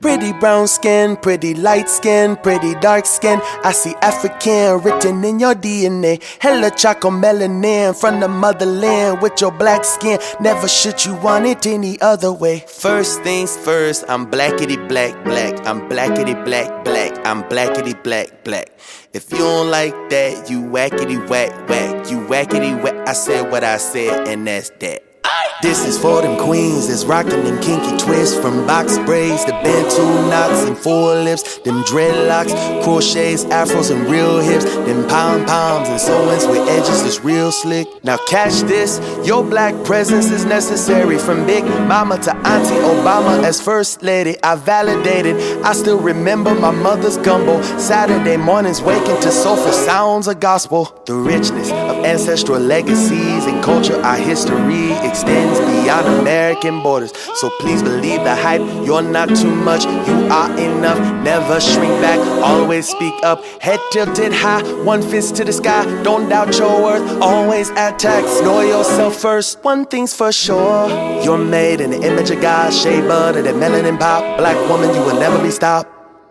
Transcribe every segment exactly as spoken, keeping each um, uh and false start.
Pretty brown skin, pretty light skin, pretty dark skin. I see African written in your D N A. Hella choco melanin from the motherland with your black skin. Never should you want it any other way. First things first, I'm blackity black black. I'm blackity black black. I'm blackity black black. If you don't like that, you wackity whack whack. You wackity whack. I said what I said, and that's that. This is for them queens that's rockin' them kinky twists. From box braids to bantu knots and four lips. Them dreadlocks, crochets, afros and real hips. Them pom-poms and sew-ins with edges that's real slick. Now catch this, your black presence is necessary. From Big Mama to Auntie Obama as First Lady, I validated. I still remember my mother's gumbo. Saturday mornings waking to soulful sounds of gospel. The richness of ancestral legacies and culture, our history extends beyond American borders. So please believe the hype, you're not too much, you are enough. Never shrink back, always speak up. Head tilted high, one fist to the sky. Don't doubt your worth, always attack. Know yourself first, one thing's for sure. You're made in the image of God, shea butter, that melanin pop. Black woman, you will never be stopped.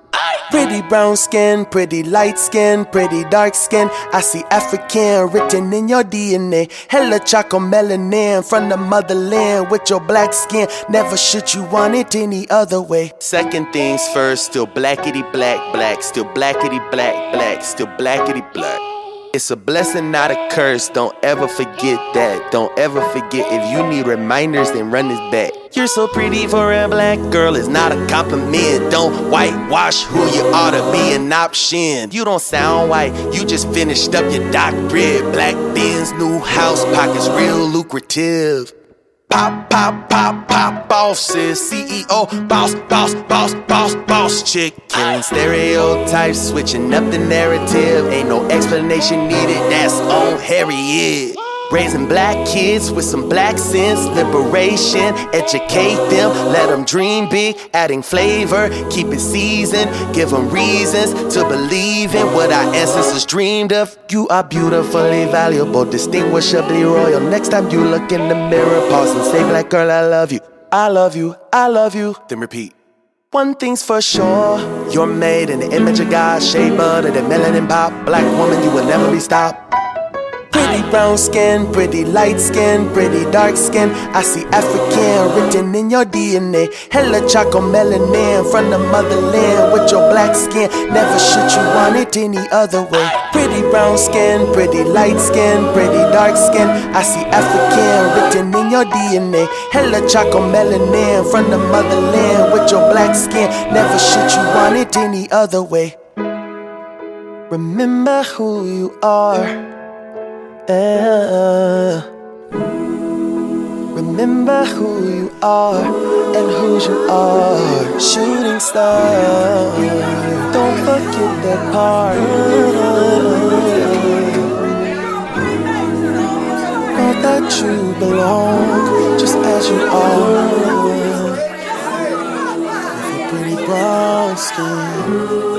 Pretty brown skin, pretty light skin, pretty dark skin. I see African written in your D N A. Hella choco melanin from the motherland with your black skin. Never should you want it any other way. Second things first, still blackity black black. Still blackity black black. Still blackity black. It's a blessing, not a curse. Don't ever forget that. Don't ever forget. If you need reminders, then run this back. You're so pretty for a black girl, it's not a compliment. Don't whitewash who you ought to be an option. You don't sound white, you just finished up your doctorate. Black Benz, new house, pockets real lucrative. Pop, pop, pop, pop, bosses, C E O, boss, boss, boss, boss, boss chick. Killing stereotypes, switching up the narrative. Ain't no explanation needed, that's on Harriet. Raising black kids with some black sense, liberation, educate them, let them dream big, adding flavor, keep it seasoned, give them reasons to believe in what our ancestors dreamed of. You are beautifully valuable, distinguishably royal. Next time you look in the mirror, pause and say, black girl, I love you, I love you, I love you. Then repeat. One thing's for sure, you're made in the image of God, shea butter, that melanin pop. Black woman, you will never be stopped. Pretty brown skin, pretty light skin, pretty dark skin. I see African written in your D N A. Hella choco melanin from the motherland with your black skin. Never should you want it any other way. Pretty brown skin, pretty light skin, pretty dark skin. I see African written in your D N A. Hella choco melanin from the motherland with your black skin. Never should you want it any other way. Remember who you are. Yeah. Remember who you are and whose you are. Shooting star, don't forget that part. Know that you belong just as you are. With your pretty brown skin.